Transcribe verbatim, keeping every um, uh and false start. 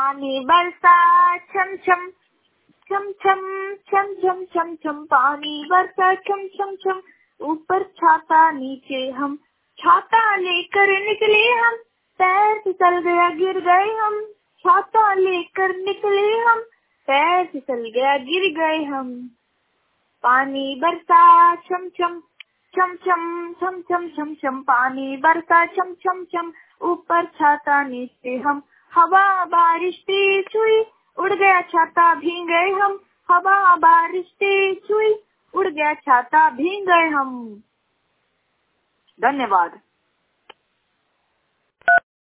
पानी बरसा छम छम छम छम छम छम छम छम, पानी बरसा छम छम छम, ऊपर छाता नीचे हम, छाता लेकर निकले हम, पैर फिसल गया गिर गए हम, छाता लेकर निकले हम, पैर फिसल गया गिर गए हम। पानी बरसा छम छम छम छम छम छम छम छम, पानी बरसा छम छम छम, ऊपर छाता नीचे हम, हवा बारिश तेज हुई, उड़ गया छाता भीग गए हम, हवा बारिश तेज हुई, उड़ गया छाता भीग गए हम। धन्यवाद।